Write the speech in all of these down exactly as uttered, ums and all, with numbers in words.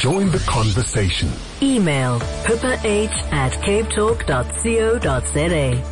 Join the conversation. Email pippa h at cape talk dot co dot za.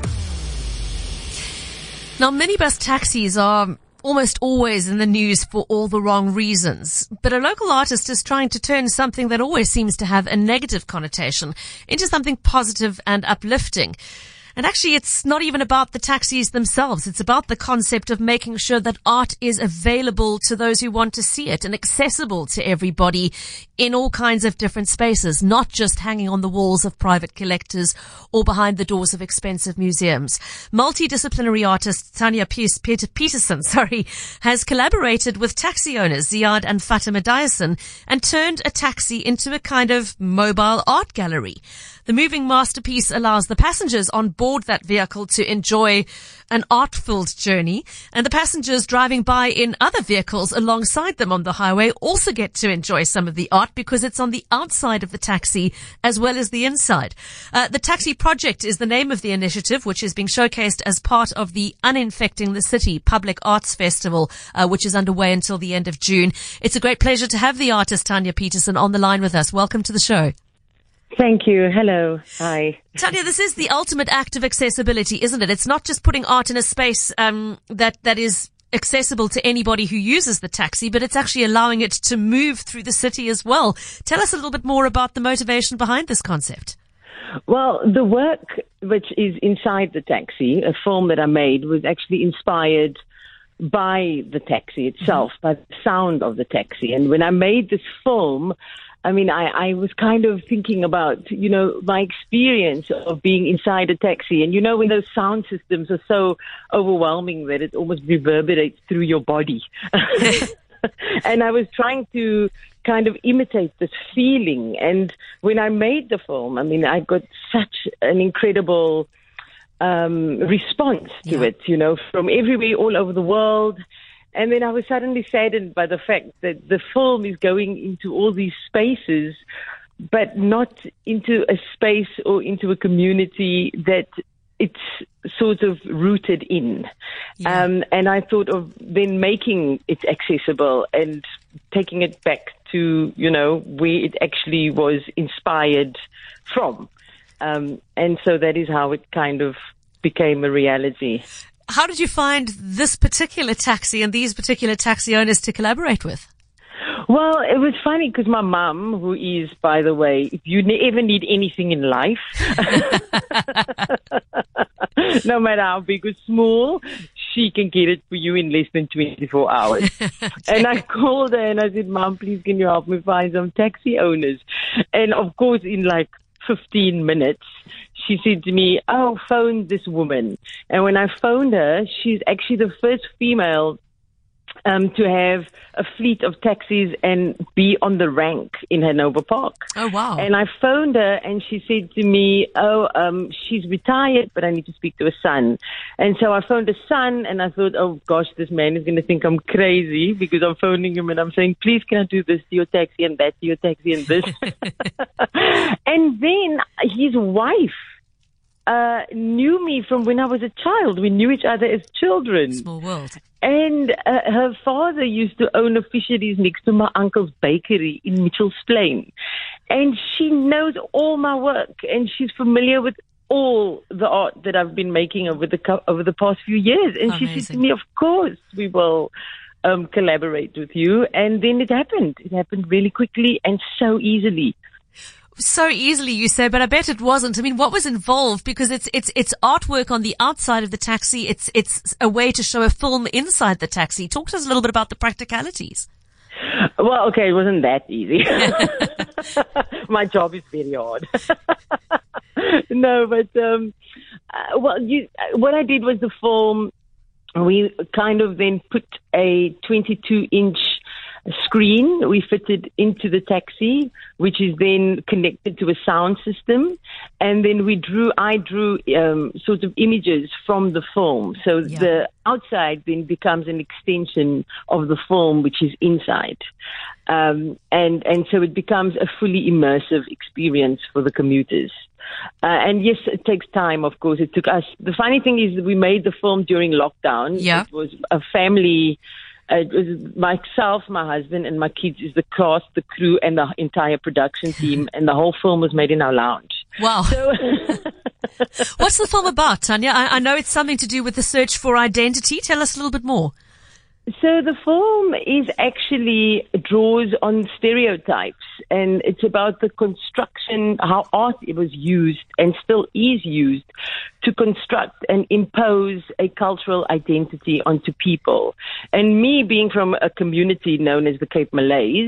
Now, minibus taxis are almost always in the news for all the wrong reasons. But a local artist is trying to turn something that always seems to have a negative connotation into something positive and uplifting. And actually, it's not even about the taxis themselves. It's about the concept of making sure that art is available to those who want to see it and accessible to everybody in all kinds of different spaces, not just hanging on the walls of private collectors or behind the doors of expensive museums. Multidisciplinary artist Tanya Peter Peterson, sorry, has collaborated with taxi owners Ziad and Fatima Dyson and turned a taxi into a kind of mobile art gallery. The moving masterpiece allows the passengers on board that vehicle to enjoy an art-filled journey, and the passengers driving by in other vehicles alongside them on the highway also get to enjoy some of the art because it's on the outside of the taxi as well as the inside. Uh, the Taxi Project is the name of the initiative, which is being showcased as part of the Uninfecting the City Public Arts Festival, uh, which is underway until the end of June. It's a great pleasure to have the artist Tanya Peterson on the line with us. Welcome to the show. Thank you. Hello. Hi. Tanya, this is the ultimate act of accessibility, isn't it? It's not just putting art in a space um, that that is accessible to anybody who uses the taxi, but it's actually allowing it to move through the city as well. Tell us a little bit more about the motivation behind this concept. Well, the work which is inside the taxi, a film that I made, was actually inspired by the taxi itself, mm-hmm. by the sound of the taxi. And when I made this film, I mean, I, I was kind of thinking about, you know, my experience of being inside a taxi. And, you know, when those sound systems are so overwhelming that it almost reverberates through your body. And I was trying to kind of imitate this feeling. And when I made the film, I mean, I got such an incredible um, response to yeah. it, you know, from everywhere, all over the world. And then I was suddenly saddened by the fact that the film is going into all these spaces, but not into a space or into a community that it's sort of rooted in. Yeah. Um, and I thought of then making it accessible and taking it back to, you know, where it actually was inspired from. Um, and so that is how it kind of became a reality. How did you find this particular taxi and these particular taxi owners to collaborate with? Well, it was funny because my mum, who is, by the way, if you ne- ever need anything in life, no matter how big or small, she can get it for you in less than twenty-four hours. Okay. And I called her and I said, Mum, please can you help me find some taxi owners? And of course, in like fifteen minutes, she said to me, oh, phone this woman. And when I phoned her, she's actually the first female um, to have a fleet of taxis and be on the rank in Hanover Park. Oh, wow. And I phoned her and she said to me, oh, um, she's retired, but I need to speak to her son. And so I phoned her son and I thought, oh, gosh, this man is going to think I'm crazy because I'm phoning him and I'm saying, please, can I do this to your taxi and that to your taxi and this? And then his wife Uh, knew me from when I was a child. We knew each other as children. Small world. And uh, her father used to own a fisheries next to my uncle's bakery in Mitchell's Plain. And she knows all my work and she's familiar with all the art that I've been making over the co- over the past few years. And Amazing. She said to me, of course, we will um, collaborate with you. And then it happened. It happened really quickly and so easily. So easily, you say, but I bet it wasn't. I mean, what was involved? Because it's it's it's artwork on the outside of the taxi. It's it's a way to show a film inside the taxi. Talk to us a little bit about the practicalities. Well, okay, it wasn't that easy. My job is very hard. No, but um, uh, well, you, what I did was the film. We kind of then put a twenty-two inch screen we fitted into the taxi, which is then connected to a sound system, and then we drew I drew um, sort of images from the film, so yeah. The outside then becomes an extension of the film, which is inside, um, and and so it becomes a fully immersive experience for the commuters. Uh, and yes, it takes time, of course. It took us. The funny thing is that we made the film during lockdown. Yeah. It was a family Uh, it was myself, my husband, and my kids is the cast, the crew, and the entire production team, and the whole film was made in our lounge. Wow. So what's the film about, Tanya? I, I know it's something to do with the search for identity. Tell us a little bit more. So the film is actually draws on stereotypes, and it's about the construction, how art was used and still is used to construct and impose a cultural identity onto people. And me being from a community known as the Cape Malays,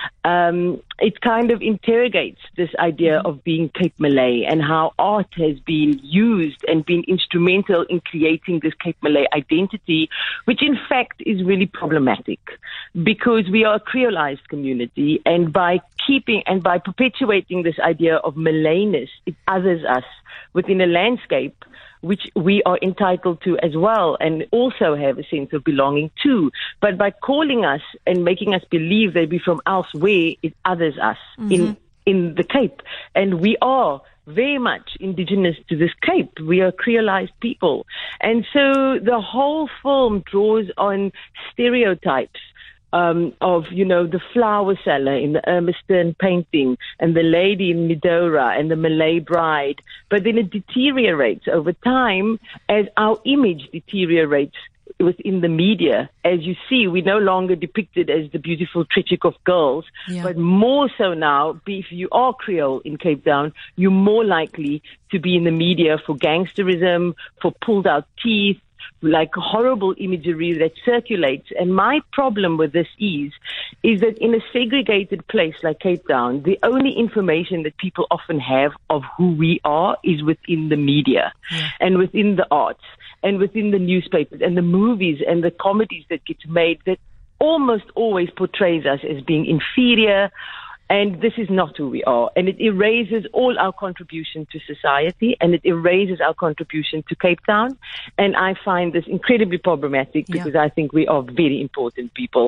um, it kind of interrogates this idea of being Cape Malay and how art has been used and been instrumental in creating this Cape Malay identity, which in fact is really problematic because we are a creolized community, and by keeping and by perpetuating this idea of Malayness, it others us within a landscape which we are entitled to as well and also have a sense of belonging to. But by calling us and making us believe that we're from elsewhere, it others us mm-hmm. in, in the Cape. And we are very much indigenous to this Cape. We are creolized people. And so the whole film draws on stereotypes Um, of, you know, the flower seller in the Ermiston painting and the lady in Medora and the Malay bride. But then it deteriorates over time as our image deteriorates within the media. As you see, we're no longer depicted as the beautiful Tretyakov girls, yeah. but more so now, if you are Creole in Cape Town, you're more likely to be in the media for gangsterism, for pulled out teeth, like horrible imagery that circulates. And my problem with this is, is that in a segregated place like Cape Town, the only information that people often have of who we are is within the media yeah. and within the arts and within the newspapers and the movies and the comedies that get made that almost always portrays us as being inferior. And this is not who we are. And it erases all our contribution to society, and it erases our contribution to Cape Town. And I find this incredibly problematic because yeah. I think we are very important people.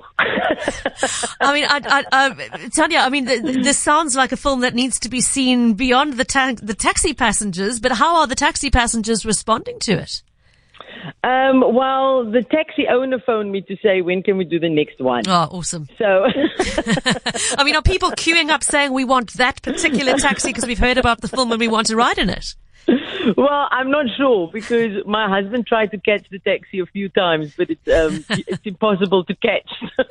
I mean, I, I, I, Tanya, I mean, th- this sounds like a film that needs to be seen beyond the, ta- the taxi passengers, but how are the taxi passengers responding to it? Um, well, the taxi owner phoned me to say, when can we do the next one? Oh, awesome. So, I mean, are people queuing up saying we want that particular taxi because we've heard about the film and we want to ride in it? Well, I'm not sure because my husband tried to catch the taxi a few times, but it's um, it's impossible to catch.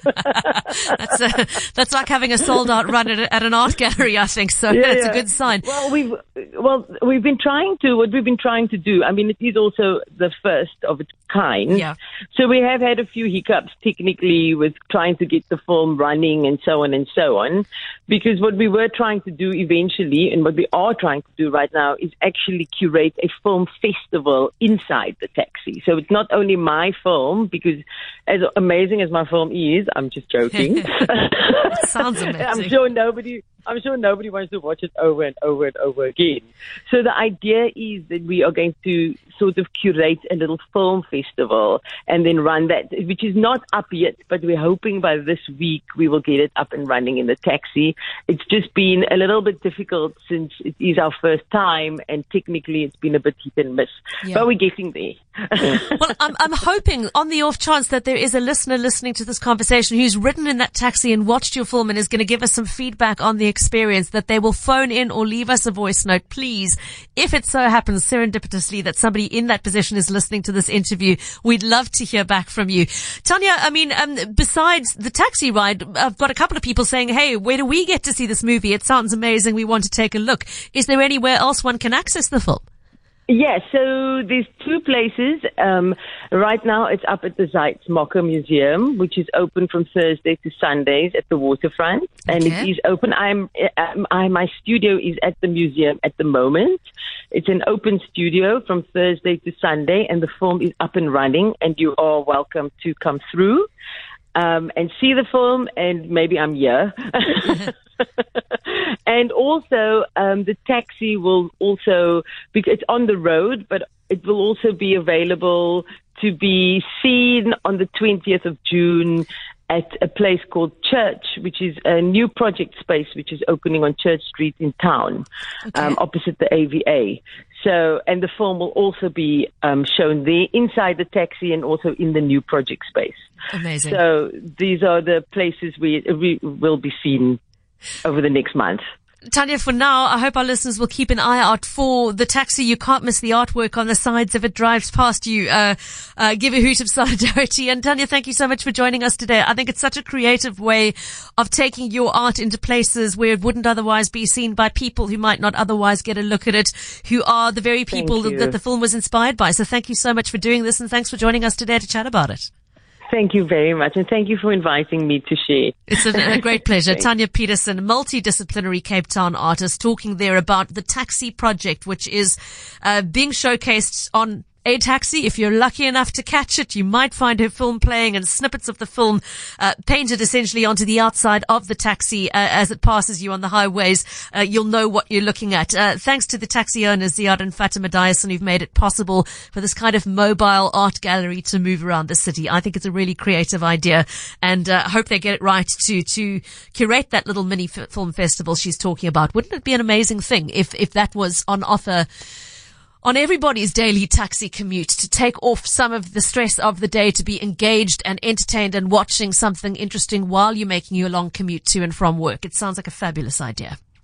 that's a, that's like having a sold out run at, a, at an art gallery, I think. So yeah, that's yeah. a good sign. Well, we've well we've been trying to what we've been trying to do. I mean, it is also the first of its kind. Yeah. So we have had a few hiccups technically with trying to get the film running and so on and so on. Because what we were trying to do eventually, and what we are trying to do right now, is actually curate a film festival inside the taxi. So it's not only my film, because as amazing as my film is, I'm just joking. It sounds amazing. I'm sure nobody, I'm sure nobody wants to watch it over and over and over again. So the idea is that we are going to sort of curate a little film festival and then run that, which is not up yet, but we're hoping by this week we will get it up and running in the taxi. It's just been a little bit difficult since it is our first time, and technically it's been a bit hit and miss, yeah. but we're getting there. Well, I'm, I'm hoping on the off chance that there is a listener listening to this conversation who's ridden in that taxi and watched your film and is going to give us some feedback on the experience, that they will phone in or leave us a voice note, please. If it so happens serendipitously that somebody in that position is listening to this interview, we'd love to hear back from you. Tanya, I mean, um, besides the taxi ride, I've got a couple of people saying, hey, where do we get to see this movie? It sounds amazing. We want to take a look. Is there anywhere else one can access the film? Yeah, so there's two places. Um, right now it's up at the Zeitz Mocker Museum, which is open from Thursday to Sundays at the waterfront. Okay. And it is open. I'm, I, my studio is at the museum at the moment. It's an open studio from Thursday to Sunday, and the film is up and running, and you are welcome to come through. Um, and see the film, and maybe I'm here. And also, um, the taxi will also, because it's on the road, but it will also be available to be seen on the twentieth of June at a place called Church, which is a new project space which is opening on Church Street in town, Okay. um, opposite the A V A. So, and the film will also be um, shown there inside the taxi and also in the new project space. Amazing. So these are the places we, we will be seen over the next month. Tanya, for now, I hope our listeners will keep an eye out for the taxi. You can't miss the artwork on the sides if it drives past you. Uh, uh, give a hoot of solidarity. And Tanya, thank you so much for joining us today. I think it's such a creative way of taking your art into places where it wouldn't otherwise be seen by people who might not otherwise get a look at it, who are the very people that, that the film was inspired by. So thank you so much for doing this, and thanks for joining us today to chat about it. Thank you very much, and thank you for inviting me to share. It's a, a great pleasure. Tanya Peterson, multidisciplinary Cape Town artist, talking there about the Taxi Project, which is uh, being showcased on A Taxi. If you're lucky enough to catch it, you might find her film playing and snippets of the film uh, painted essentially onto the outside of the taxi uh, as it passes you on the highways. Uh, you'll know what you're looking at. Uh, thanks to the taxi owners, Ziad and Fatima Dyson, who've made it possible for this kind of mobile art gallery to move around the city. I think it's a really creative idea, and uh, hope they get it right to to curate that little mini f- film festival she's talking about. Wouldn't it be an amazing thing if if that was on offer on everybody's daily taxi commute, to take off some of the stress of the day, to be engaged and entertained and watching something interesting while you're making your long commute to and from work? It sounds like a fabulous idea.